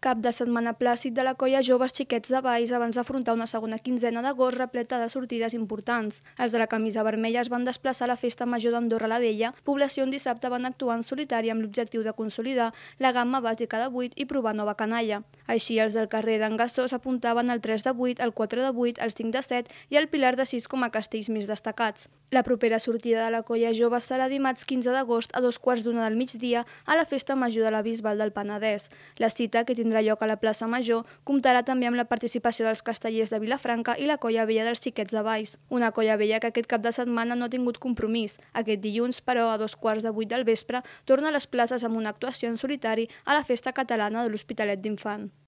cap de setmana plàcid de la colla Joves Xiquets de Valls abans d'afrontar una segona quinzena d'agost repleta de sortides importants. Els de la camisa vermella es van desplaçar a la Festa Major d'Andorra la Vella, població on dissabte van actuar en solitari amb l'objectiu de consolidar la gamma bàsica de 8 i provar nova canalla. Així, els del carrer d'en Gassó s'apuntaven al 3 de 8, al 4 de 8, al 5 de 7 i al Pilar de 6 com a castells més destacats. La propera sortida de la colla jove serà dimarts 15 d'agost a 2:15 del migdia a la Festa Major de la Bisbal del Penedès. La cita, que tindrà lloc a la plaça Major, comptarà també amb la participació dels castellers de Vilafranca i la colla vella dels Xiquets de Valls. Una colla vella que aquest cap de setmana no ha tingut compromís. Aquest dilluns, però, a 2:15 del vespre, torna a les places amb una actuació en solitari a la Festa Catalana de l'Hospitalet d'Infant.